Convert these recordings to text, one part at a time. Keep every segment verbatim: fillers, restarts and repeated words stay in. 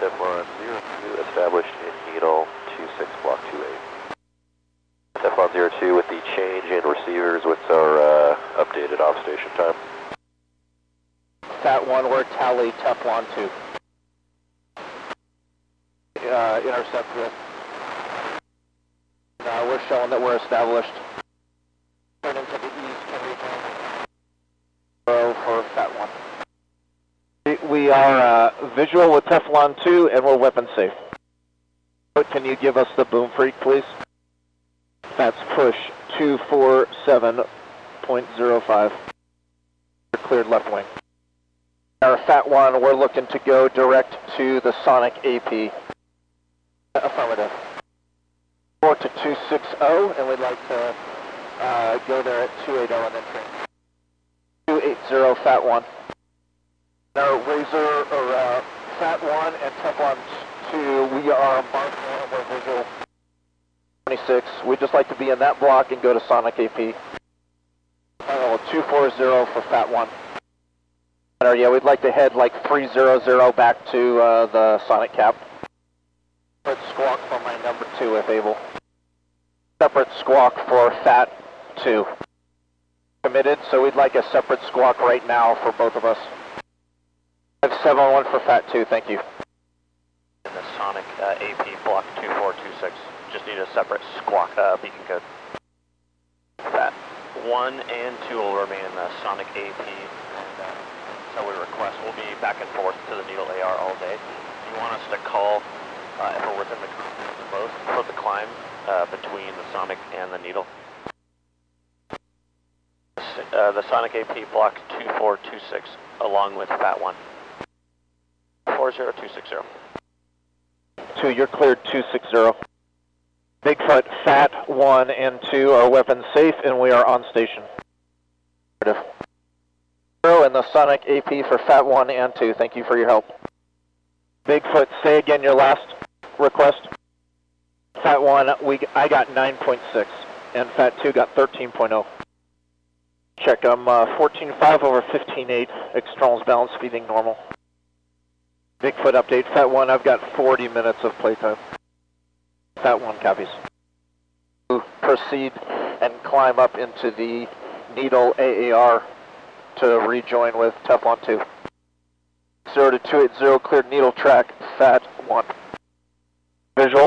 Teflon zero two established in Needle two six block two eight. Teflon zero two with the change in receivers, what's our uh, updated off station time? Fat one, we're tally Teflon two. Uh, intercept with. Uh, we're showing that we're established. Turn into the east and return. Zero for Fat one. We are uh, visual with Teflon two and we're weapon safe. Can you give us the boom freak, please? That's push two four seven point zero five. Cleared left wing. Our Fat one, we're looking to go direct to the Sonic A P. Affirmative. four to two six zero, and we'd like to uh, go there at two eighty and then train. two eighty, Fat one. Our Razor, or uh, Fat one and Teflon two, we are marked on our visual twenty-six. We'd just like to be in that block and go to Sonic A P. Oh, two forty for Fat one. Or, yeah, we'd like to head like three hundred back to uh, the Sonic Cap. Separate squawk for my number two if able. Separate squawk for Fat two. Committed, so we'd like a separate squawk right now for both of us. five seven one for Fat two, thank you. In the Sonic uh, A P block two four two six, just need a separate squawk uh, beacon code. Fat one and two will remain in the Sonic A P, and uh, so we request we'll be back and forth to the Needle A R all day. You want us to call uh, if we're within the, the most for the climb uh, between the Sonic and the Needle. Uh, the Sonic A P block two four two six along with Fat one. four zero two six zero. two, you're cleared two six zero. Bigfoot, Fat one and two are weapons safe and we are on station. Zero and the Sonic A P for Fat one and two, thank you for your help. Bigfoot, say again your last request. Fat one, we, I got nine point six and Fat two got thirteen point zero. Check, I'm uh, fourteen five over fifteen eight, externals balance feeding normal. Bigfoot update, Fat one, I've got forty minutes of playtime. Fat one copies. Proceed and climb up into the Needle A A R to rejoin with Teflon two. zero to two eighty, cleared Needle track, Fat one. Visual.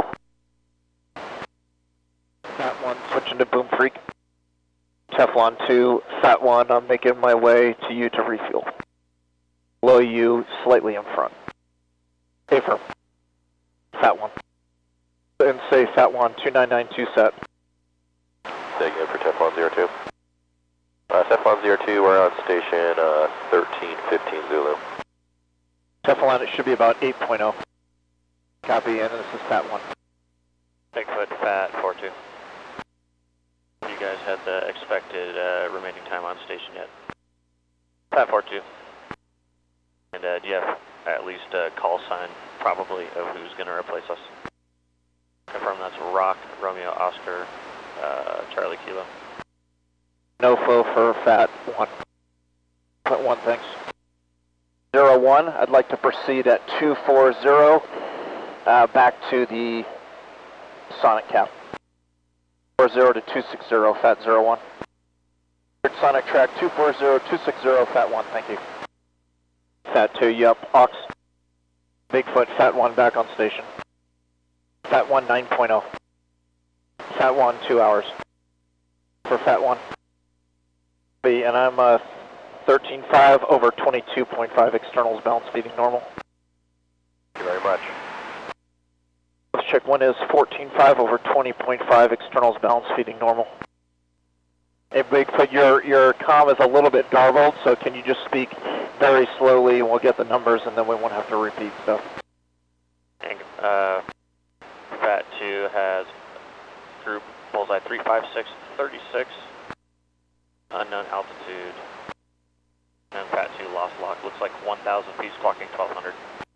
Fat one, switching to Boom Freak. Teflon two, Fat one, I'm making my way to you to refuel. Below you, slightly in front. Safer. Fat one. And say Fat one, two nine nine two set. Say again for Teflon zero two. Uh, Teflon zero two, we're on station uh, thirteen fifteen Zulu. Teflon, it should be about eight point zero. Copy, and this is Fat one. Bigfoot, Fat four two. You guys had the expected uh, remaining time on station yet? Fat four two. And uh, do you have at least a call sign, probably, of who's going to replace us? Confirm that's Rock, Romeo, Oscar, uh, Charlie Kilo. No flow for Fat one. Fat one, thanks. Zero one, I'd like to proceed at two four zero uh, back to the Sonic Cap. four zero to two six zero, Fat zero one. Sonic track two four zero two six zero, Fat one, thank you. Fat two, yup, Ox. Bigfoot, Fat one back on station. Fat one nine point zero. Fat one two hours. For Fat one. And I'm uh, thirteen five over twenty-two point five externals balance feeding normal. Thank you very much. Let's check one is fourteen five over twenty point five externals balance feeding normal. Hey Bigfoot, your, your comm is a little bit garbled, so can you just speak very slowly and we'll get the numbers and then we won't have to repeat stuff. And, uh, Fat two has group bullseye three five six thirty-six, unknown altitude, and Fat two lost lock, looks like one thousand feet, squawking twelve hundred.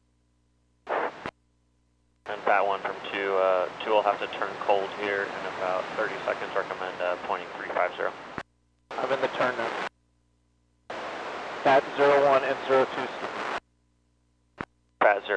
And Fat one from two, uh, two will have to turn cold here in about thirty seconds, recommend uh, pointing three five zero. I'm in the turn now. Fat zero one and zero two. Fat zero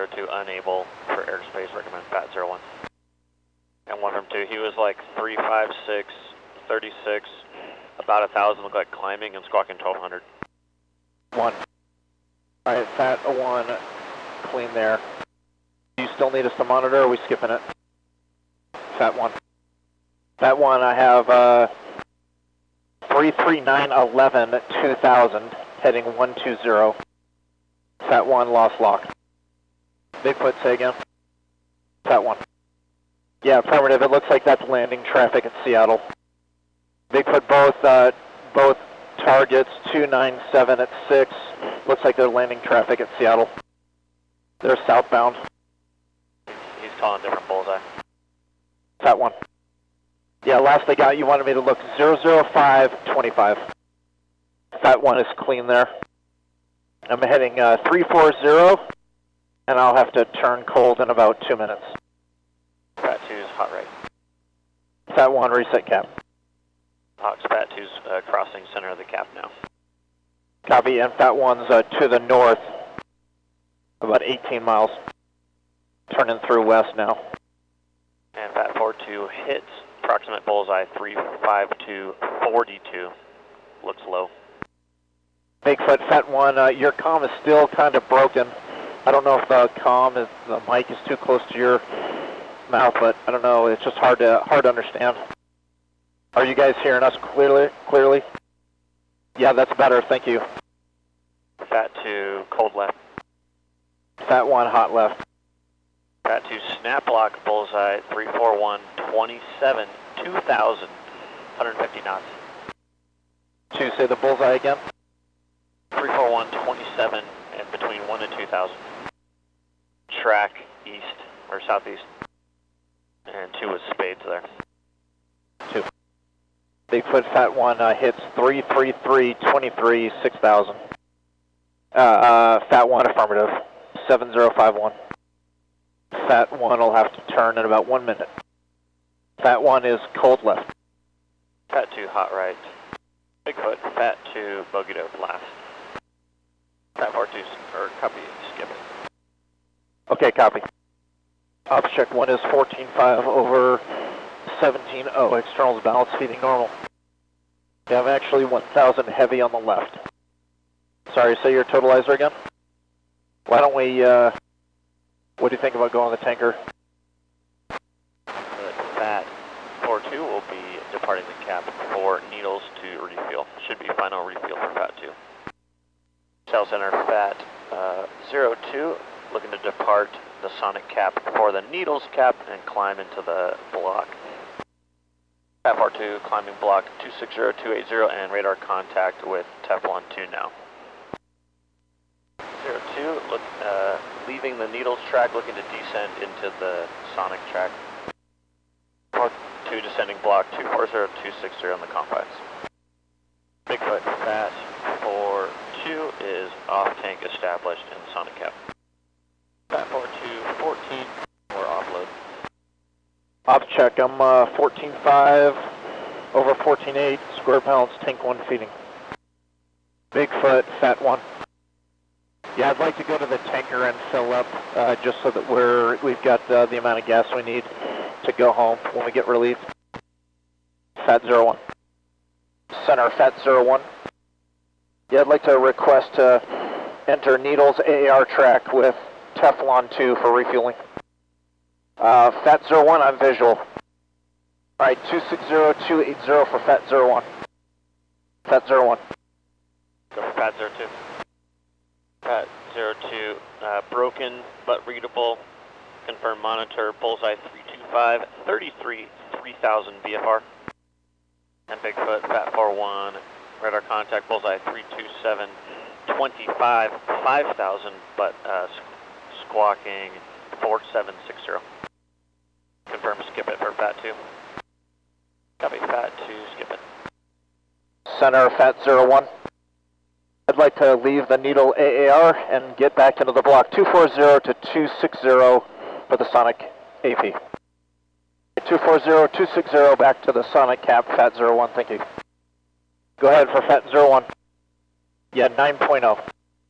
zero two unable for airspace, recommend Fat zero one. And one from two, he was like three five six, thirty-six, about a thousand, looked like climbing and squawking twelve hundred. One. All right, Fat one, clean there. Do you still need us to monitor, or are we skipping it? Fat one. Fat one, I have uh, three three nine eleven two thousand, heading one two zero. Fat one, lost lock. Bigfoot, say again. Fat one. Yeah, affirmative, it looks like that's landing traffic at Seattle. Bigfoot, both, uh, both targets, two nine seven at six. Looks like they're landing traffic at Seattle. They're southbound. He's calling different bullseye. Fat one. Yeah, last I got, you wanted me to look zero zero five twenty-five. Fat one is clean there. I'm heading uh, three four zero, and I'll have to turn cold in about two minutes. Fat two's hot right. Fat one, reset cap. Hawks, Fat two's uh, crossing center of the cap now. Copy, and Fat one's uh, to the north, about eighteen miles. Turning through west now. And Fat four two hits approximate bullseye three five two forty-two. Looks low. Bigfoot, Fat one, uh, your comm is still kind of broken. I don't know if the comm is, the mic is too close to your mouth, but I don't know, it's just hard to hard to understand. Are you guys hearing us clearly? Clearly? Yeah, that's better, thank you. Fat two, cold left. Fat one, hot left. Fat two, snap lock, bullseye, three four one, twenty-seven, two thousand, one hundred fifty knots. Two, say the bullseye again. three four one, twenty-seven, and between one and two thousand. Track east, or southeast. And two with spades there. Two. Bigfoot, Fat one, uh, hits three three three, twenty-three, six thousand. Uh, uh, Fat one, affirmative, seven zero five one. Fat one will have to turn in about one minute. Fat one is cold left. Fat two, hot right. Bigfoot, Fat two, bogeyed out last. Fat four two, or copy, skip it. Okay, copy. Ops check one is fourteen five over seventeen oh, externals balance feeding normal. We have actually one thousand heavy on the left. Sorry, say your totalizer again? Why don't we, uh, what do you think about going the tanker? Fat four two will be departing the cap for needles to refuel. Should be final refuel for Fat two. Cell center Fat uh, zero two, looking to depart the sonic cap for the needles cap and climb into the block. Fat four two climbing block two six zero two eight zero and radar contact with Teflon two now. zero two, look, uh, leaving the needles track, looking to descend into the sonic track. four two descending block two four zero two six zero on the confines. Bigfoot, Fat four two is off tank established in sonic cap. Fat four two, fourteen, or offload. Op check, I'm uh, fourteen five over fourteen eight, square balance, tank one feeding. Bigfoot, Fat one. Yeah, I'd like to go to the tanker and fill up, uh, just so that we're, we've got uh, the amount of gas we need to go home when we get relieved. Fat zero one. Center, Fat zero one. Yeah, I'd like to request to enter Needles A A R track with Teflon two for refueling. Uh, Fat zero one, I'm visual. Alright, two six zero two eight zero for Fat zero one. Fat zero one. Go for Fat zero two. Fat zero two, uh, broken but readable. Confirm monitor, bullseye three two five, thirty-three, three thousand V F R. And Bigfoot, Fat four one, radar contact, bullseye three two seven, twenty-five, five thousand, but uh, squawking four seven six zero. Confirm skip it for Fat two. Copy, Fat two, skip it. Center, Fat zero one. I'd like to leave the Needle A A R and get back into the block two four zero to two six zero for the Sonic A P. two four zero, two six zero back to the Sonic cap, Fat zero one, thank you. Go ahead for Fat zero one. Yeah, nine point oh.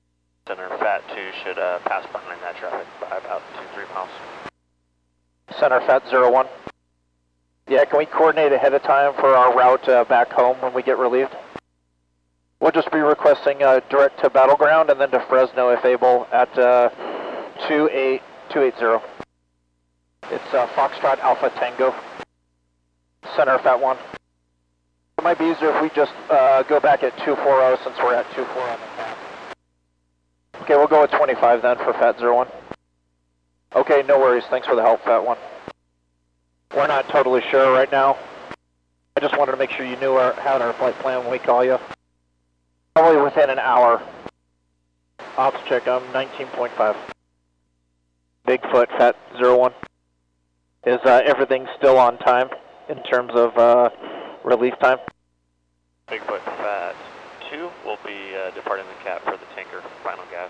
Center Fat two should uh, pass behind that traffic by about two, three miles. Center Fat zero one. Yeah, can we coordinate ahead of time for our route uh, back home when we get relieved? We'll just be requesting uh, direct to Battleground and then to Fresno if able at uh, two eight two eight zero. It's uh, Foxtrot Alpha Tango. Center Fat one. It might be easier if we just uh, go back at two forty since we're at two four on the map. Okay, we'll go with twenty-five then for Fat zero one. Okay, no worries. Thanks for the help, Fat one. We're not totally sure right now. I just wanted to make sure you knew our, had our flight plan when we call you. Probably within an hour. Ops check, I'm nineteen point five. Bigfoot, Fat zero one. Is uh, everything still on time in terms of uh, relief time? Bigfoot Fat two will be uh, departing the cap for the tanker final gas.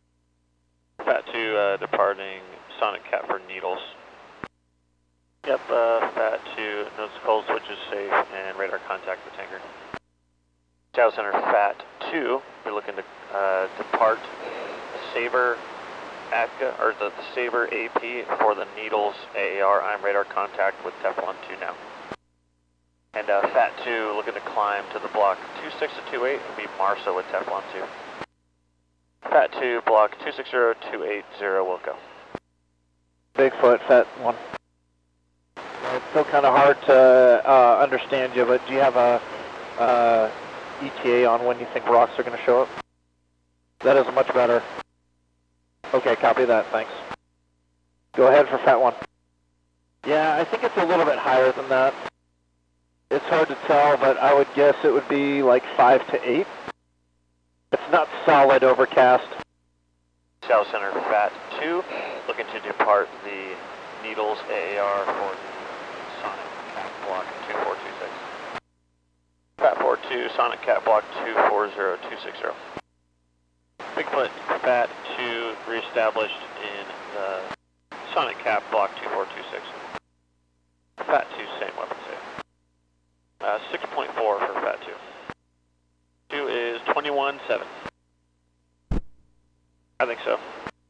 Fat two uh, departing Sonic Cap for Needles. Yep, uh, Fat two, nose cold switches safe and radar contact the tanker. Chow Center Fat two, we're looking to uh, depart Saber A T C A, or the Saber A P for the Needles A A R. I'm radar contact with Teflon two now. And uh, Fat two looking to climb to the block two six to two eight and be Marsa with Teflon two. Fat two, block two six zero two eight zero will go. Bigfoot, Fat one. It's still kind of hard to uh, understand you, but do you have a uh, E T A on when you think rocks are going to show up? That is much better. Okay, copy that, thanks. Go ahead for Fat one. Yeah, I think it's a little bit higher than that. It's hard to tell, but I would guess it would be like five to eight. It's not solid overcast. South Center Fat two, looking to depart the Needles A A R for the Sonic Cat Block two four two six. Fat four two, Sonic Cat Block two four zero two six zero. Bigfoot Fat two reestablished in the Sonic Cap Block two four two six. Fat two, same weapon safe. Uh, six point four for Fat two. two is twenty-one seven. I think so.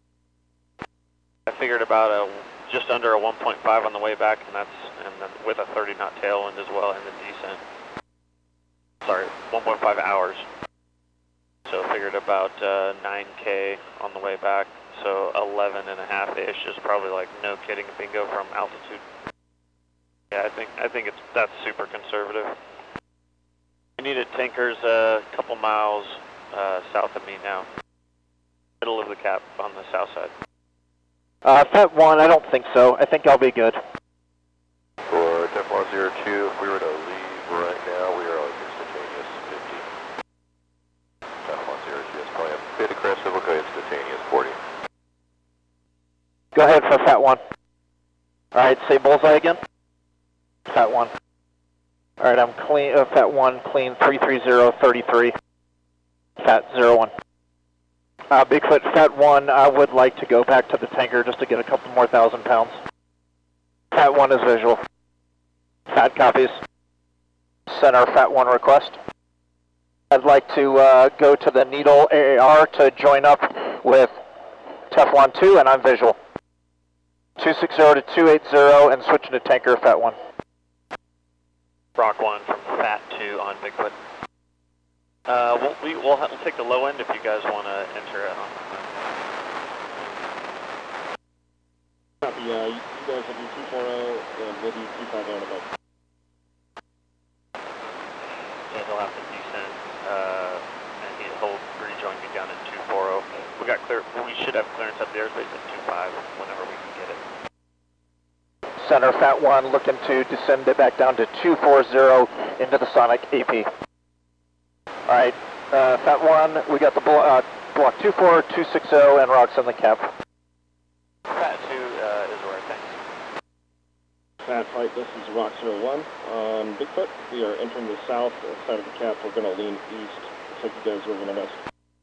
I figured about a just under a one point five on the way back, and that's and then with a thirty knot tailwind as well in the descent. Sorry, one point five hours. So figured about uh, nine K on the way back. So eleven and a half ish is probably like no kidding bingo from altitude. Yeah, I think I think it's that's super conservative. We needed tankers a couple miles uh, south of me now. Middle of the cap on the south side. Uh, Fat one, I don't think so. I think I'll be good. For Teflon zero two, if we were to leave right now, we are on instantaneous fifty. Teflon zero two is probably a bit aggressive. We'll go instantaneous forty. Go ahead for Fat one. Alright, say bullseye again. Fat one. Alright, I'm clean, uh, Fat one, clean three three zero three three. Fat zero one. Uh, Bigfoot Fat one, I would like to go back to the tanker just to get a couple more thousand pounds. Fat one is visual. Fat copies. Center Fat one request. I'd like to uh, go to the Needle A A R to join up with Teflon two, and I'm visual. two six zero to two eight zero and switching to tanker Fat one. Rock one from Fat two on Bigfoot. Uh, we'll, we, we'll, we'll take the low end if you guys want to enter it. Copy, uh, you guys will do two forty and we'll do two fifty and above. Yeah, he'll have to descend, uh, and he'll rejoin me down at two forty. We got clear, we should have clearance up the airspace at two five whenever we can get it. Center Fat one looking to descend it back down to two forty into the Sonic A P. Alright, uh, Fat one, we got the blo uh, block two four two six zero and rocks on the cap. Fat two uh, is where thanks. Fat Flight, this is Rock zero one on Bigfoot. We are entering the south side of the cap. We're going to lean east. Looks like you guys are going to miss.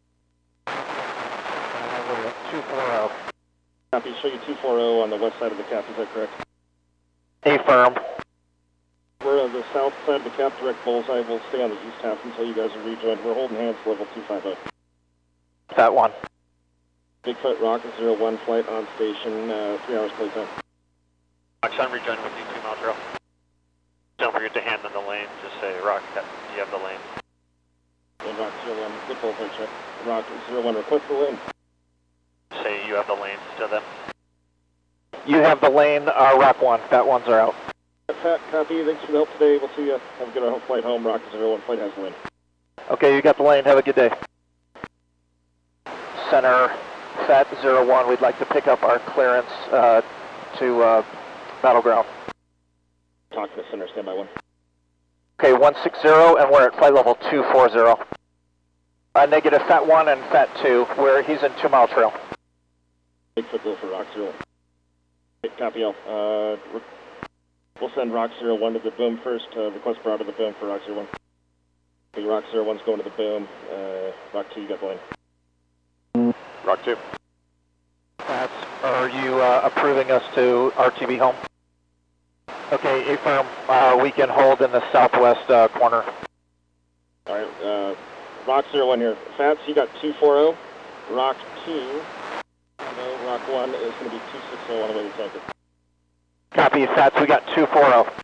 two forty. Copy, show you two forty on the west side of the cap, is that correct? Affirm. We're on the south side of the cap, direct bullseye. We'll stay on the east half until you guys are rejoined. We're holding hands level two fifty. Fat one. Bigfoot, Rock zero one, flight on station, uh, three hours close time. Roxanne, rejoin with you, two mile trail. Don't forget to hand them the lane, just say, Rock, you have the lane. And Rock zero one, good bullseye check. Rock zero one, request the lane. Say you have the lane to them. You have the lane, uh, Rock one, Fat ones are out. Fat, copy, thanks for the help today, we'll see you. Have a good flight home, Rock zero one, flight has the lane. Okay, you got the lane, have a good day. Center, Fat zero one, we'd like to pick up our clearance uh, to uh, Battleground. Talk to the center, stand by one. Okay, one six zero, and we're at flight level two four zero. Uh, negative Fat one and Fat two, where he's in two mile trail. Bigfoot, go for Rock zero one. Okay, copy all. Uh, we'll send Rock zero one to the boom first, uh, request brought to the boom for Rock zero one. Okay, Rock zero one's going to the boom, uh, Rock two, you got the lane. Rock two. Fats, are you uh, approving us to R T B home? Okay, A-firm, uh, we can hold in the southwest uh, corner. Alright, uh, Rock zero one here. Fats, you got two four zero. Rock two, no, Rock one is going to be two six zero on the way to tanker. Copy, Fats, we got two four zero.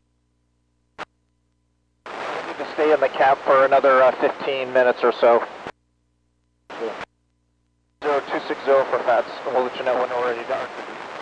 We need to stay in the cap for another uh, fifteen minutes or so. Cool. zero two six zero for Fats, and we'll let you know when we're ready to R T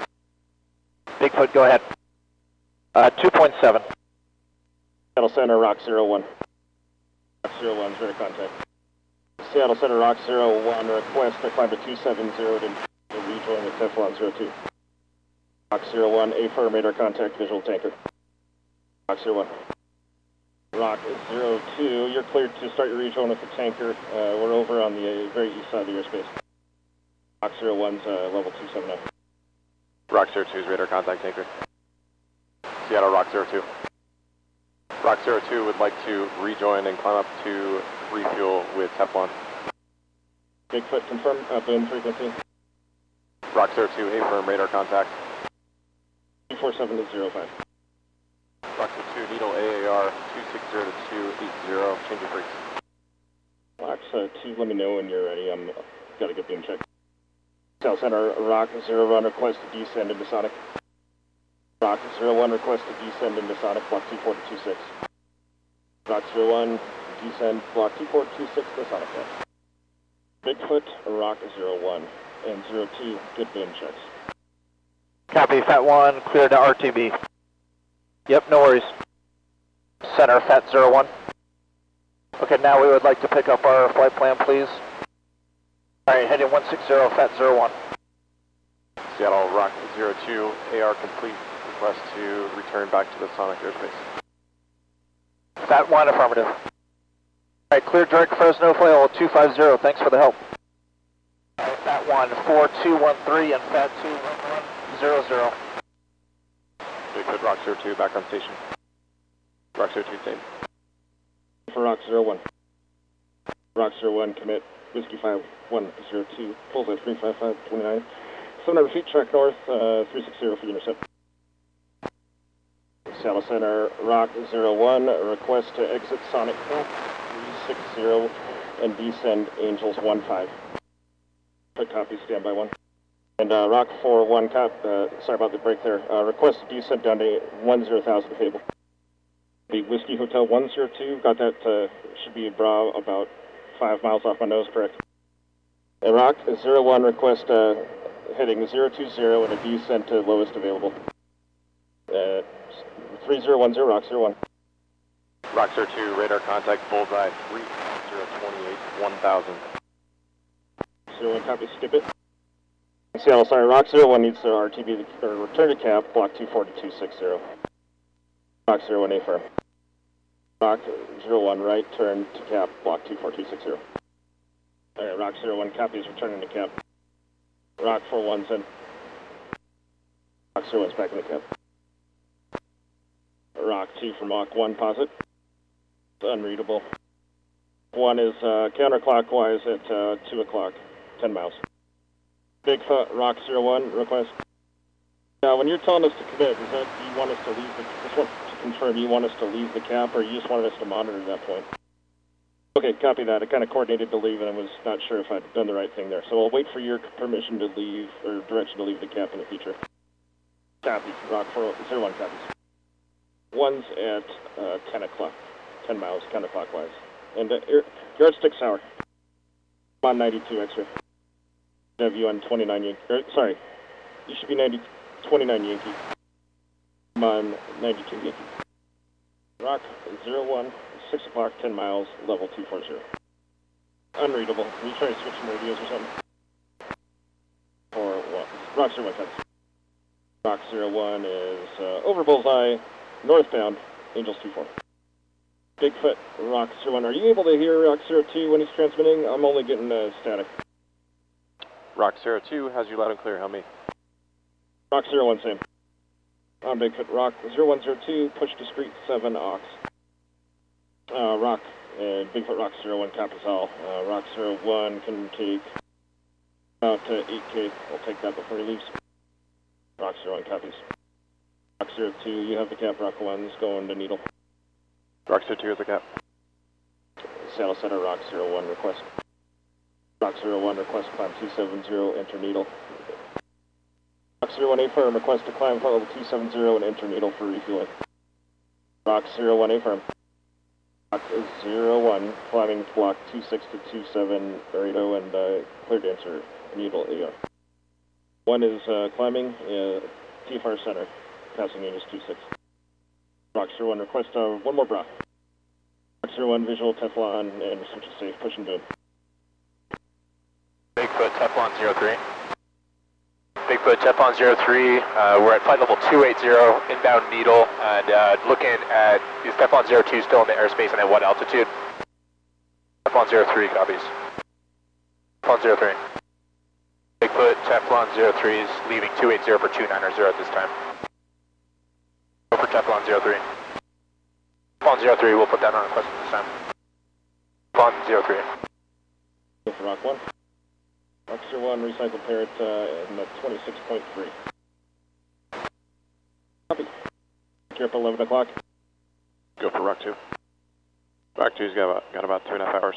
B. Bigfoot, go ahead. Uh, two point seven. Seattle Center, Rock zero one. Rock zero one, zero contact. Seattle Center, Rock zero one, request to climb to two seven zero to, to rejoin the Teflon zero two. Rock zero one, A-firm, radar contact, visual tanker. Rock zero one. Rock zero two, you're cleared to start your rejoin with the tanker. Uh, we're over on the uh, very east side of the airspace. Rock zero one's uh, level two seven nine. Rock zero two's radar contact tanker. Seattle, Rock zero two. Rock zero two would like to rejoin and climb up to refuel with Teflon. Bigfoot, confirm, uh, boom frequency. Rock zero two, A-firm, radar contact. two four seven to zero five. Rock zero two, needle A A R, two six zero to two eight zero, change of freaks. Rock uh, two, let me know when you're ready, I'm, got a good beam check. South Center, Rock zero one, request to descend into Sonic. Rock zero one, request to descend into Sonic, block two four two six. Rock zero one, descend, block two four two six to Sonic. Bigfoot, Rock zero one, and zero two, good boom checks. Copy, Fat one, clear to R T B. Yep, no worries. Center, Fat zero one. Okay, now we would like to pick up our flight plan, please. Alright, heading one six zero, Fat zero one. Seattle, Rock zero two, A R complete, request to return back to the Sonic airspace. Fat one, affirmative. Alright, clear direct Fresno, flight level two five zero, thanks for the help. Alright, Fat one, four two one three, and Fat two one one zero zero. Bigfoot, Rock zero two, back on station. Rock zero two, same. For Rock zero one. Rock zero one, commit, Whiskey five one zero two, pulls at three five five two nine. seven hundred feet, track north, uh, three six zero for the intercept. Seattle Center, Rock zero one, request to exit Sonic three six zero and descend Angels one five. Quick copy, standby one. And uh, Rock four one, cop, uh, sorry about the break there, uh, request to descend down to one zero thousand Fable. The Whiskey Hotel one zero two, got that, uh, should be bra about five miles off my nose, correct? And Rock zero one, request uh, heading zero two zero and a descent to lowest available. Uh, three zero one zero, Rock zero one. Rock zero two, radar contact, bullseye, three zero twenty-eight, one thousand. zero one, copy, skip it. Seattle, sorry, Rock zero one needs to R T B, or return to cap, block two four two six zero. Rock zero one, A-firm. Rock zero one, right, turn to cap, block two four two six zero. Alright, Rock zero one, copy is returning to cap. Rock four one's in. Rock zero one's back in the cap. Rock two from Mach one, posit. It's unreadable. One is uh, counterclockwise at uh, two o'clock, ten miles. Bigfoot, Rock zero one, request. Now, when you're telling us to commit, is that you want us to leave the, just want to confirm, you want us to leave the cap, or you just wanted us to monitor that point? Okay, copy that. I kind of coordinated to leave, and I was not sure if I'd done the right thing there. So I'll wait for your permission to leave, or direction to leave the cap in the future. Copy. Rock four zero one copies. One's at uh, ten o'clock, ten miles counterclockwise. And uh, yardstick sour. I'm on ninety-two X-ray. Have you on twenty-nine Yankee. Er, sorry, you should be ninety, twenty-nine Yankee. I'm on ninety-two Yankee. Rock zero one, six o'clock, ten miles, level two four zero. Unreadable. Are you trying to switch some radios or something? Or what? Rock zero one copies. Rock zero one is uh, over bullseye, northbound, Angels two four. Bigfoot, Rock zero one. Are you able to hear Rock zero two when he's transmitting? I'm only getting uh, static. Rock zero two has you loud and clear. Help me. Rock zero one, same. On Bigfoot, Rock zero one zero two, push discrete seven aux. Uh, Rock, uh, Bigfoot Rock zero one copies all. Uh, Rock zero one can take about uh, eight K. I'll take that before he leaves. Rock zero one copies. Rock zero two, you have the cap. Rock one's going to Needle. Rock zero two is the cap. Saddle Center, Rock zero one request. Rock zero one request climb two seven zero, enter Needle. Rock zero one A firm, request to climb flight level two seven zero and enter Needle for refueling. Rock zero one A firm. Rock zero one, climbing block two six to two seven, Burrito, and uh, clear to enter Needle A R. One is uh, climbing uh, T F R Center, passing Angels two six. Rock zero one, request uh, one more bra. Rock zero one, visual Teflon, and switch to safe, push and boom. Bigfoot, Teflon zero three. Bigfoot, Teflon zero three, uh, we're at flight level two eighty, inbound Needle, and uh, looking at, is Teflon zero two still in the airspace and at what altitude? Teflon zero three copies. Teflon zero three. Bigfoot, Teflon zero three is leaving two eighty for two ninety at this time. Go for Teflon zero three. Teflon zero three, we'll put that on request at this time. Teflon zero three. Go for Rock one. Rock zero one, recycle parrot uh, in the twenty-six point three. Copy. Here up eleven o'clock. Go for Rock two. Rock two's got about, got about two and a half hours.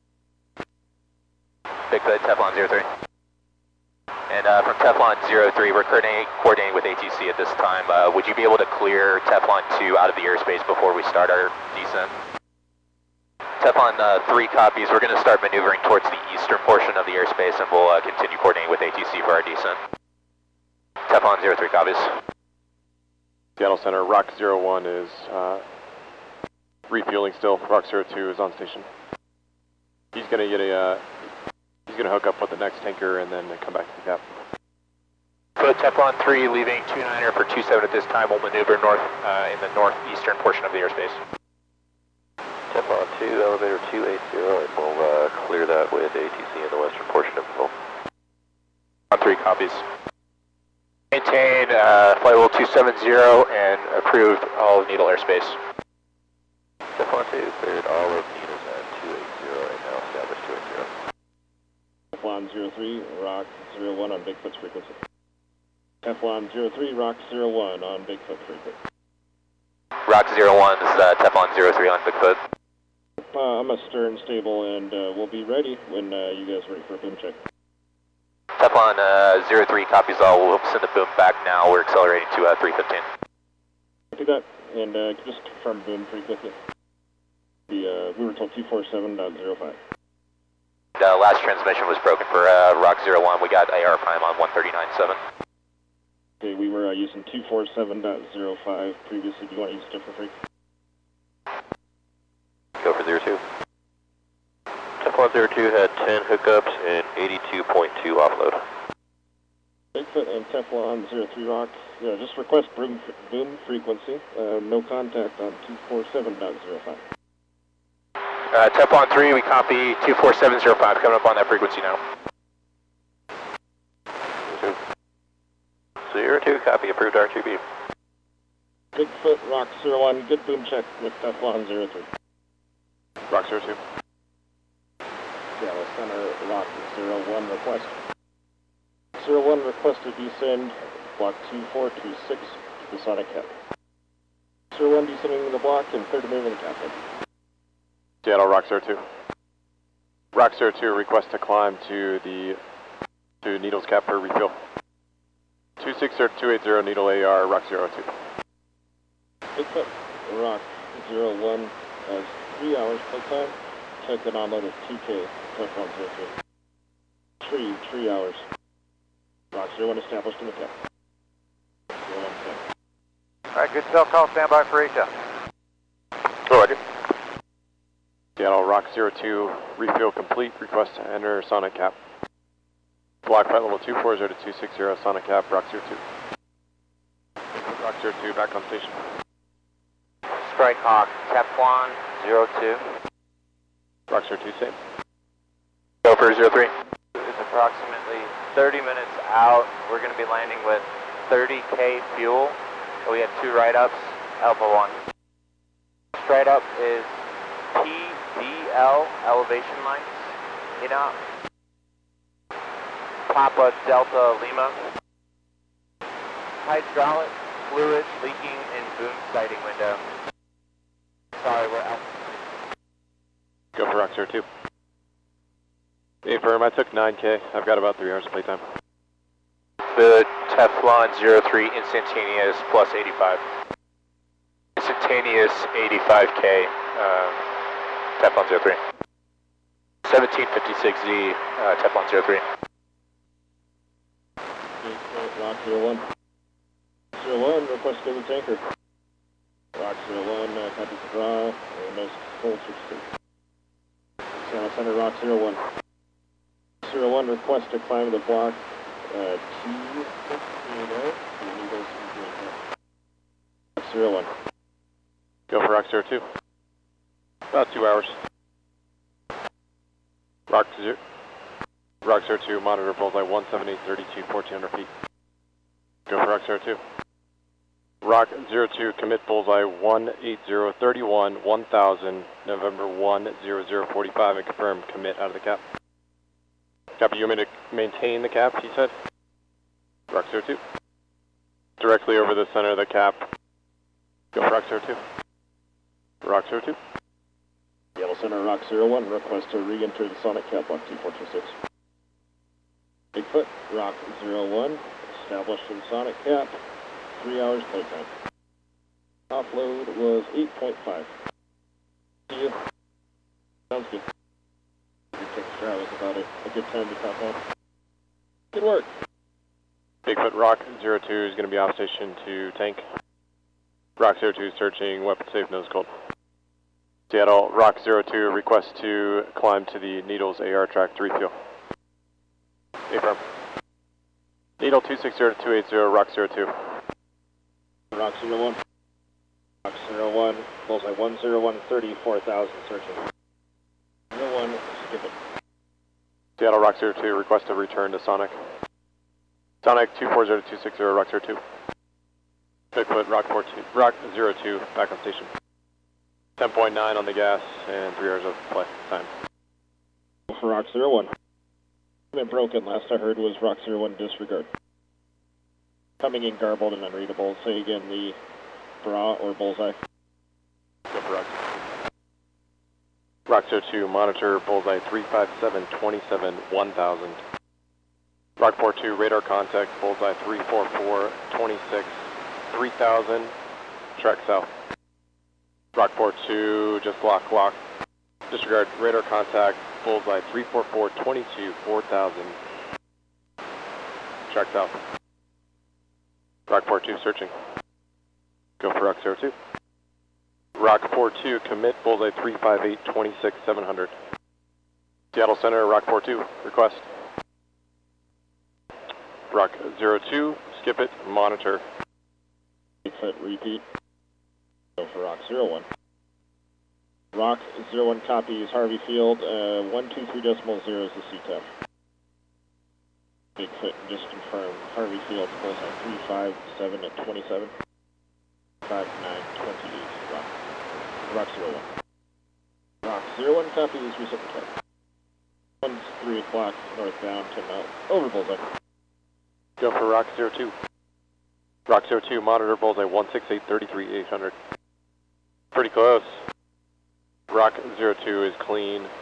Bigfoot, Teflon zero three. And uh, from Teflon zero three, we're coordinating, coordinating with A T C at this time. Uh, would you be able to clear Teflon two out of the airspace before we start our descent? Teflon uh, three copies. We're going to start maneuvering towards the eastern portion of the airspace, and we'll uh, continue coordinating with A T C for our descent. Teflon zero three copies. Seattle Center, Rock zero one is uh, refueling still. Rock zero two is on station. He's going to get a, uh, he's going to hook up with the next tanker and then come back to the cap. Foot Teflon three leaving two niner for two seven at this time. We'll maneuver north uh, in the northeastern portion of the airspace. Teflon two, elevator two eighty, and we'll uh, clear that with A T C in the western portion of the hill. On three copies. Maintain uh, flight level two seven zero and approved all of Needle airspace. Teflon two cleared all of Needles at two eighty and now established two eighty. Teflon zero three, Rock zero one on Bigfoot's frequency. Teflon zero three, Rock zero one on Bigfoot frequency. Rock zero one, this is uh, Teflon zero three on Bigfoot. Uh, I'm a stern stable, and uh, we'll be ready when uh, you guys are ready for a boom check. Teflon uh, zero three copies all. We'll send the boom back now. We're accelerating to uh, three fifteen. Copy that, and uh, just confirm boom frequency. The, uh, we were told two forty-seven point zero five. The uh, last transmission was broken for uh, Rock zero one. We got A R prime on one thirty-nine point seven. Okay, we were uh, using two forty-seven point zero five previously. Do you want to use a different frequency? Go for zero two. Teflon zero two had ten hookups and eighty-two point two offload. Bigfoot and Teflon zero three Rock, yeah, just request boom, boom frequency, uh, no contact on two forty-seven point zero five. Uh, Teflon three, we copy two four seven zero five, coming up on that frequency now. zero two, copy, approved R two B. Bigfoot, Rock zero one, good boom check with Teflon zero three. Rock zero two. Seattle Center, Rock zero one request. zero one request to descend block two four two six to the Sonic cap. zero one descending the block and clear to move in the cap. Seattle, Rock zero two. Rock zero two, request to climb to the to Needles Cap for refuel. two six zero two eight zero Needle A R, Rock zero two. Bigfoot, Rock zero one has three hours playtime. Check and onload of T K, Teflon zero three. Three, three hours. Rock zero one established in the cap. zero one ten. Alright, good cell call, stand by for H F. Go ahead. Seattle, Rock zero two, refuel complete, request to enter Sonic Cap. Block flight level two four zero to two six zero, Sonic Cap, Rock zero two. Rock zero two, back on station. Strike Hawk, Teflon zero two. Rock zero two, same. Go for zero three. It's approximately thirty minutes out. We're going to be landing with thirty K fuel. We have two write-ups, Alpha one. Straight up is P D L elevation lights. You know, Papa Delta Lima. Hydraulic fluid leaking in boom sighting window. Sorry, we're out. Go for Rock zero two. Hey, firm, I took nine K. I've got about three hours of playtime. The Teflon zero three instantaneous plus eighty-five. Instantaneous eighty-five K, uh, Teflon zero three. seventeen fifty-six Z, uh, Teflon zero three. Rock zero one. zero one, request to the tanker. Rock zero one, uh, copy the draw, and no full sixty. Channel Center, Rock zero one. zero one, request to climb the block, uh, T fifteen, zero one. Go for Rock zero two. About two hours. Rock zero, Rock zero two, monitor bullseye one seven eight thirty-two, fourteen hundred feet. Go for Rock zero two. Rock zero two, commit bullseye one eight zero thirty-one, one thousand, November one zero zero forty-five, and confirm commit out of the cap. Copy, you want me to maintain the cap, he said? Rock zero two. Directly over the center of the cap. Go for Rock zero two. Rock zero two. Yellow Center, Rock zero one, request to re-enter the Sonic Cap on T four two six. Bigfoot, Rock zero one, established in Sonic Cap, three hours playtime. Offload was eight point five. See you. Sounds good. Your texture was about a, a good time to top off. Good work. Bigfoot, Rock zero two is going to be off station to tank. Rock zero two searching, weapon safe, nose cold. Seattle, Rock zero two, request to climb to the Needles A R track to refuel. Affirm. Needle two six zero two eight zero, Rock zero two. Rock zero one. Rock zero one, bullseye one zero one, thirty-four thousand, searching. zero one, skip it. Seattle, Rock zero two, request to return to Sonic. Sonic two four zero two six zero, Rock zero two. Bigfoot, Rock four two, Rock zero two, back on station. ten point nine on the gas and three hours of play time. For Rock zero one. Been broken, last I heard was Rock zero one disregard. Coming in garbled and unreadable. Say again the bra or bullseye. Go for Rock. Rock zero two, monitor bullseye three five seven two seven, one thousand. Rock four two, radar contact bullseye three four four, twenty-six, three thousand, track south. Rock four two, just lock, lock. Disregard radar contact, bullseye three four four, twenty-two, four thousand. Track south. Rock four two, searching. Go for Rock zero two. Rock four two, commit, bullseye three five eight, twenty-six, seven hundred. Seattle Center, Rock four two, request. Rock zero two, skip it, monitor. Bigfoot, repeat. Go for Rock zero one. Rock zero one copies Harvey Field, uh, one two three decimal zero is the C T F. Bigfoot, just confirm. Harvey Field, bullseye three five seven at twenty-seven. five nine twenty-eight, Rock. Rock zero one. Rock zero one copies reciprocate. One's three o'clock northbound to mount. Over bullseye. Go for Rock zero two. Rock zero two, monitor bullseye one six eight, thirty-three, eight hundred. Pretty close. Rock zero two is clean.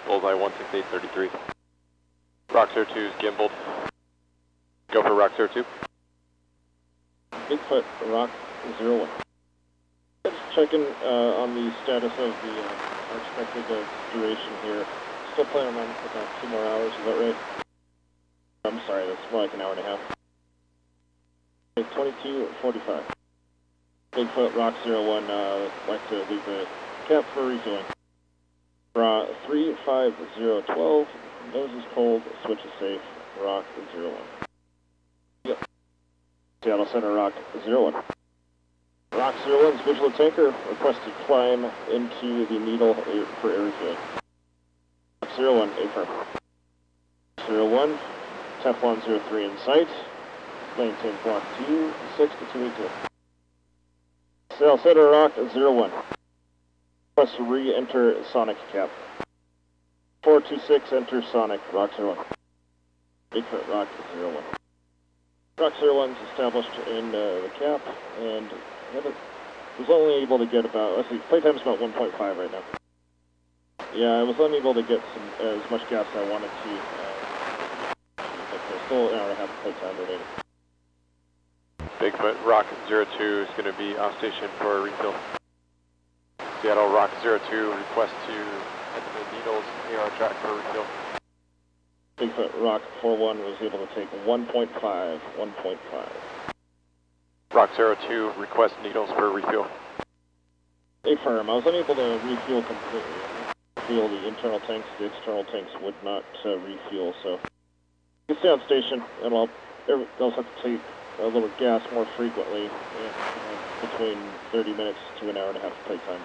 Bullseye one six eight thirty-three. Rock zero two is gimbaled. Go for Rock zero two. Bigfoot, Rock zero one. Just checking uh, on the status of the uh, expected uh, duration here. Still planning on about two more hours, is that right? I'm sorry, that's more like an hour and a half. Okay, twenty-two forty-five. Bigfoot, Rock zero one, uh, like to leave the cap for refueling. Ra three five zero twelve, nose is cold, switch is safe, Rock zero one. Yep. Seattle Center, Rock zero one. Rock zero one's visual tanker requested climb into the needle for air refueling. Rock zero one, affirm. zero one, Teflon zero three in sight. Maintain block two six to two eighty-two. Seattle Center, Rock zero one. Request to re-enter Sonic cap. four two six, enter Sonic, Rock zero one. Bigfoot, Rock zero one. Rock zero one's established in uh, the cap, and was only able to get about, let's see, playtime's about one point five right now. Yeah, I was unable to get some, uh, as much gas as I wanted to, uh, but there's still an hour and a half of playtime remaining. Bigfoot, Rock zero two is going to be off station for a refill. Seattle, Rock zero two, request to head to the Needles A R track for a refill. Bigfoot, Rock four one was able to take one point five, one point five. Rock zero two, request Needles for a refuel. Affirm, I was unable to refuel completely. Refuel the internal tanks, the external tanks would not uh, refuel, so you can stay on station, and I'll, they'll have to take a little gas more frequently, uh, between thirty minutes to an hour and a half of playtime.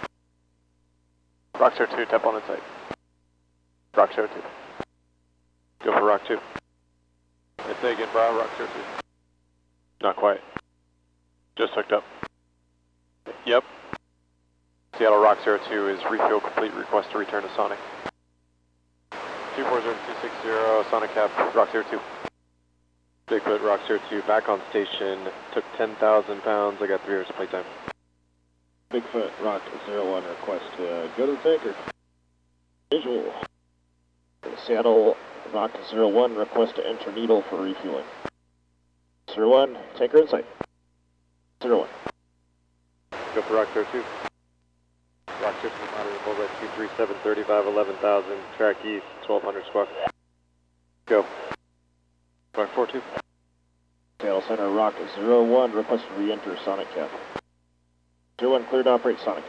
Rock zero two, tap on in sight. Rock zero two. Go for Rock two. Let's say again, Bravo, Rock zero two. Not quite. Just hooked up. Yep. Seattle, Rock zero two is refuel complete, request to return to Sonic. two four zero two six zero, Sonic cap, Rock zero two. Bigfoot, Rock zero two, back on station, took ten thousand pounds, I got three hours of playtime. Bigfoot, Rock zero one, request to uh, go to the tanker. Visual. Seattle, Rock zero one, request to enter Needle for refueling. zero one, tanker in sight. zero one. Go for Rock zero two. Rock zero two, monitor bullseye two three seven, thirty-five, eleven thousand, track east, twelve hundred squawk. Go. Rock four two. Seattle Center, Rock zero one, request to re-enter Sonic cap. zero one, cleared to operate Sonic.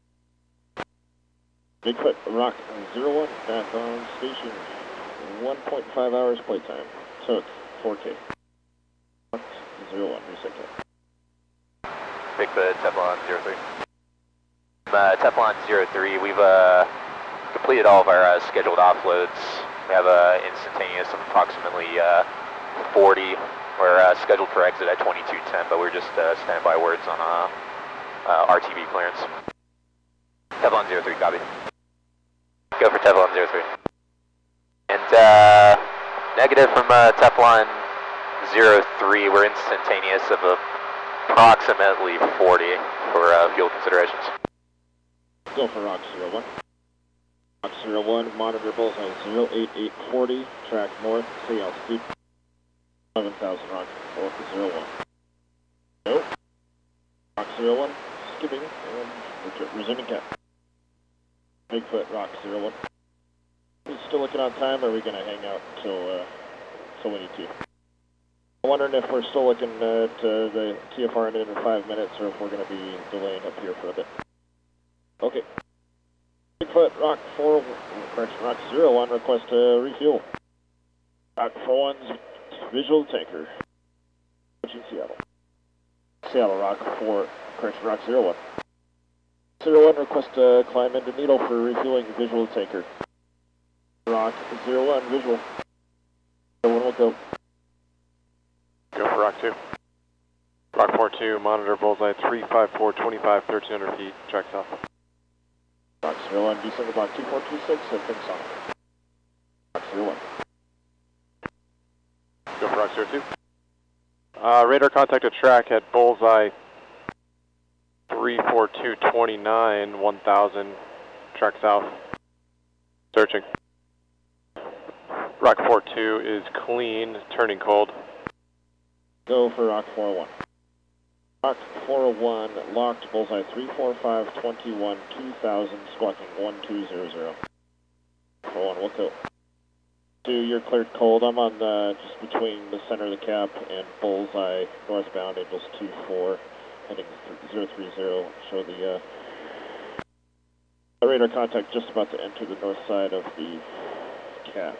Bigfoot, Rock zero one, back on station. one point five hours playtime. Took four K. Rock zero one, reset cap. Bigfoot, Teflon zero three. Uh, Teflon zero three, we've uh, completed all of our uh, scheduled offloads. We have uh, instantaneous of approximately uh, forty. We're uh, scheduled for exit at twenty-two ten, but we're just uh, standby words on uh, uh, R T B clearance. Teflon zero three, copy. Go for Teflon zero three. And uh, negative from uh, Teflon zero three, we're instantaneous of approximately forty for uh, fuel considerations. Go for Rock zero one. Rock zero one, monitor bullseye zero eight eight forty, track north, sea altitude. eleven thousand, Rock four zero one. Nope. Rock zero one, skipping, and resuming cap. Bigfoot, Rock zero one. Are we still looking on time, or are we going to hang out until, uh, until we need to? I'm wondering if we're still looking at uh, the T F R in under five minutes, or if we're going to be delaying up here for a bit. Okay. Bigfoot, Rock four, correction, Rock zero one, request to refuel. Rock four one's visual tanker. Approaching Seattle. Seattle, Rock four, correction, Rock zero one. zero one, request to climb into Needle for refueling visual tanker. Rock zero one, visual. zero one will go. Go for Rock two. Rock four two, monitor bullseye three five four, twenty-five, thirteen hundred feet, track south. Rock zero one, descend to block two four two six, and finish on. Rock zero one. Go for Rock zero two. Uh, radar contacted track at bullseye three four two, twenty-nine, one thousand, track south. Searching. Rock four two is clean, turning cold. Go for Rock four one. Rock four one, locked, bullseye three four five, twenty-one, two thousand, squawking one two zero zero. four one, we'll go. Two, you're cleared cold. I'm on the, just between the center of the cap and bullseye, northbound, Angels two four, heading zero three zero. Show the uh, radar contact just about to enter the north side of the cap.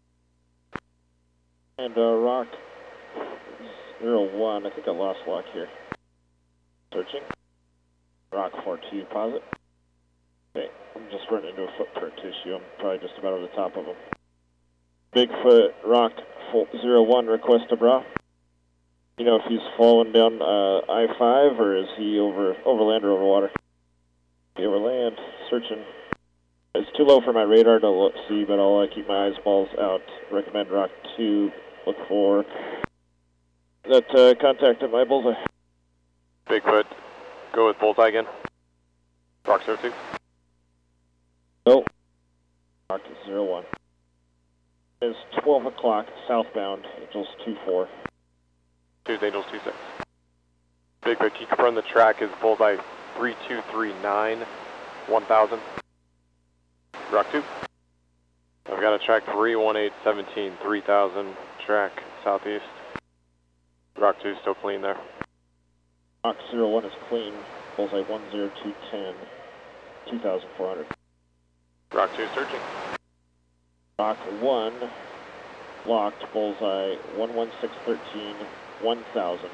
And uh, Rock zero one, I think I lost lock here. Searching. Rock four two, posit. Okay, I'm just running into a footprint issue. I'm probably just about over the top of them. Bigfoot, Rock zero one, request a bra. You know if he's falling down uh, I five or is he over overland or over water? Overland, searching. It's too low for my radar to look, see, but I'll uh, keep my eyeballs out. Recommend Rock two, look for that uh, contact at my bullseye. Bigfoot, go with bullseye again. Rock zero two. No. Rock zero one. It's twelve o'clock, southbound, Angels two four. Choose Angels two six. Bigfoot, can you confirm the track is bullseye three two three nine, one thousand. Rock two. I've got a track three one eight seventeen, three thousand, track southeast. Rock two still clean there. Rock zero one is clean, bullseye one zero two ten, two thousand four hundred. Rock two searching. Rock one, locked, bullseye one one six thirteen, one thousand.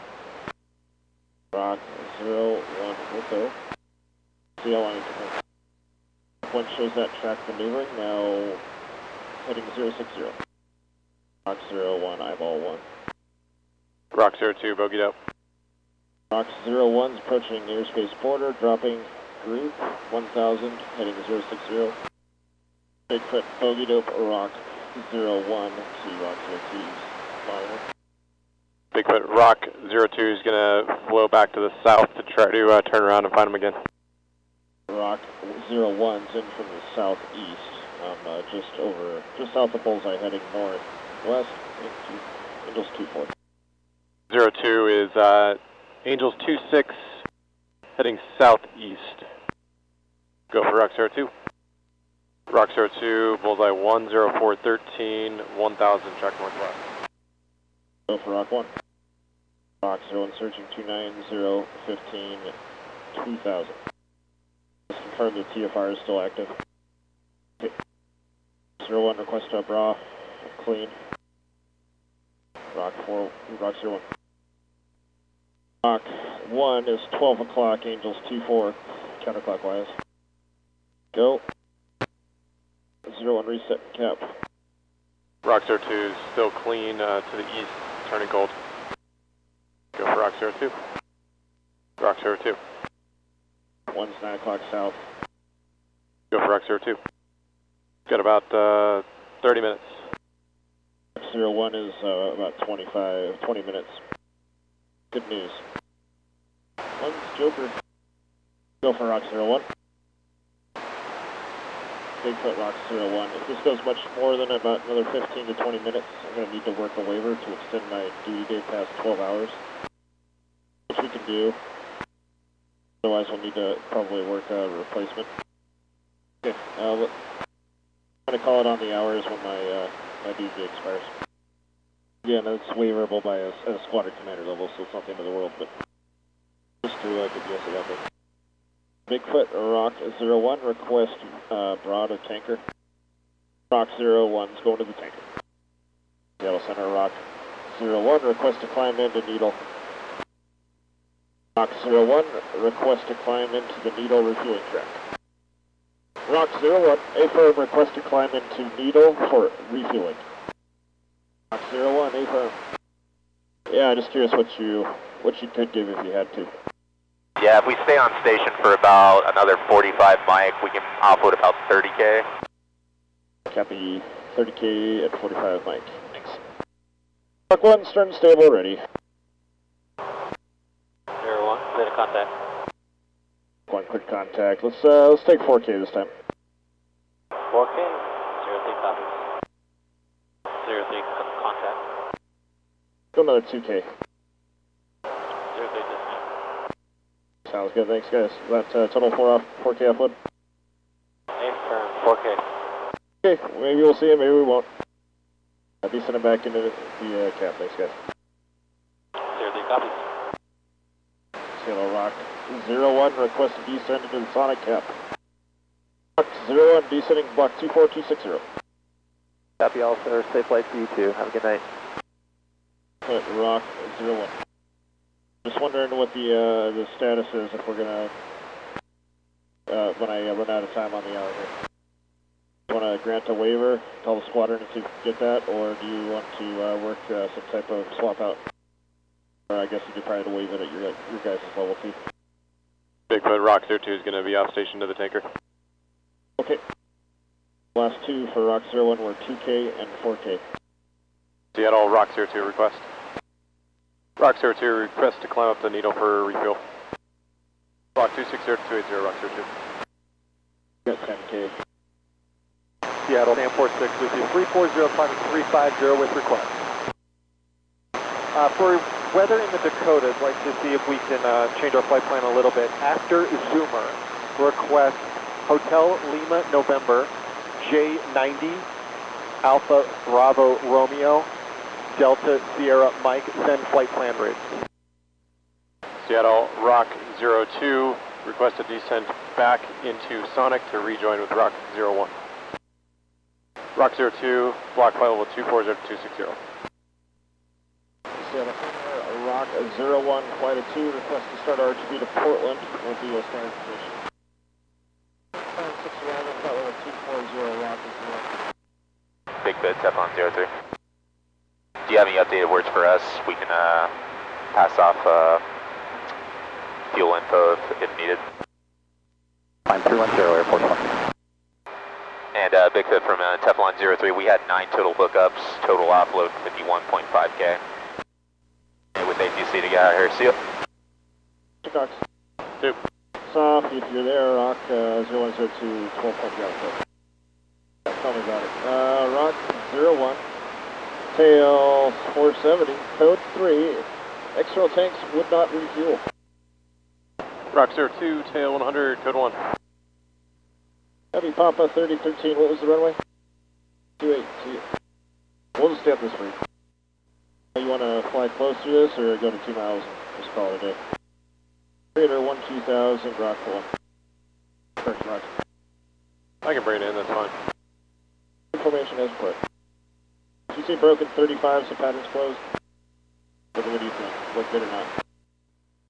Rock zero one, we'll go. See how long it can make. One shows that track maneuvering, now heading zero six zero. Rock zero one, eyeball one. Rock zero two, bogeyed up. Rock zero one's approaching airspace border, dropping group one thousand, heading zero six zero. Bigfoot bogeyed up, Rock zero one to Rock zero two's fire. Bigfoot, Rock zero two is going to flow back to the south to try to uh, turn around and find him again. Rock zero one's in from the southeast, um, uh, just over, just south of bullseye, heading northwest into Angels two four. zero two is uh, Angels two six, heading southeast. Go for Rock zero two. Rock zero two, bullseye one zero four thirteen, one thousand, track northwest. Go for Rock one. Rock zero one searching two nine zero fifteen, two thousand. Just confirm the T F R is still active. Okay. zero one request up raw, clean. Rock four, Rock zero one. Rock one is twelve o'clock, Angels two four, counterclockwise. Go. zero one reset cap. Rock zero two is still clean uh, to the east, turning cold. Go for Rock zero two. Rock zero two. One's nine o'clock south. Go for Rock zero two. Got about uh, thirty minutes. zero one is uh, about twenty-five, twenty minutes. Good news. One's Joker. Go for Rock zero one. Bigfoot Rock zero one. If this goes much more than about another fifteen to twenty minutes, I'm going to need to work a waiver to extend my duty day past twelve hours. Which we can do. Otherwise, we'll need to probably work a replacement. Okay, uh, I'm going to call it on the hours when my, uh, my duty expires. Yeah, that's waiverable by a, at a squadron commander level, so it's not the end of the world, but just to uh, get the essay out there. Bigfoot, Rock zero one, request uh, broad of tanker. Rock zero one's going to the tanker. Seattle Center, Rock zero one, request to climb into Needle. Rock zero one, request to climb into the Needle refueling track. Rock zero one, A-firm, request to climb into Needle for refueling. Rock zero one, A-firm. Yeah, just curious what you, what you could give if you had to. Yeah, if we stay on station for about another forty-five mic, we can offload about thirty K. Copy, thirty K at forty-five mic. Thanks. Rock one, stern stable, ready. Zero one, clear to contact. One quick contact. Let's uh, let's take four K this time. four K, another two K. Sounds good, thanks guys. That uh, total four off, four K offload. Thanks, turn four K. Okay, maybe we'll see it, maybe we won't. I'll be sending back into the, the uh, cap, thanks guys. Zero three copies. Seattle Rock zero one, request to descend into the Sonic cap. Rock zero one, descending block two four two six zero. Copy all, sir. Safe flight to you too. Have a good night. Hit Rock zero one. Just wondering what the uh, the status is if we're gonna uh, when I uh, run out of time on the hour here. Do you want to grant a waiver, call the squadron to get that, or do you want to uh, work uh, some type of swap out? Or I guess you could probably waive it at your your guys' level too. Bigfoot Rock zero two is going to be off station to the tanker. Okay. Last two for Rock zero one were two K and four K. Seattle Rock zero two request. Rock zero two request to climb up the needle for refuel. Block two six zero two eight zero Rock zero two. Got ten K. Seattle, Sam four six with you. three four zero climbing three five zero with request. Uh, for weather in the Dakotas, I'd like to see if we can uh, change our flight plan a little bit. After Zoomer, request Hotel Lima November, J ninety, Alpha Bravo Romeo, Delta Sierra Mike, send flight plan rates. Seattle Rock zero two request a descent back into Sonic to rejoin with Rock zero one. Rock zero two, block flight level two four zero two six zero. Seattle Rock zero one, flight of two, request to start R T B to Portland. Will be a standard condition. six eleven, flight level two four zero, Rock zero. Bigfoot, Teflon zero three. Do you have any updated words for us? We can uh, pass off uh, fuel info if, if needed. Climb three one zero, airport one. And uh, Bigfoot from uh, Teflon zero three, we had nine total hookups, total offload fifty-one point five K. And with A T C to get out of here, see ya. Cox. Two. Soft, if you're there, Rock uh, zero one zero two, twelve point zero. Tell me about it. Uh, Rock zero one, tail four seventy, code three, external tanks would not refuel. Rock zero two, tail one hundred, code one. Heavy Papa thirty thirteen, what was the runway? two eight, see you. We'll just stay up this way. You want to fly close to this or go to two miles and just call it a day? Raider one two thousand, Rock one. Correct, Rock. I can bring it in, that's fine. Information as put. Did you say broken thirty-five, so patterns closed? What, what do you think? What good or not?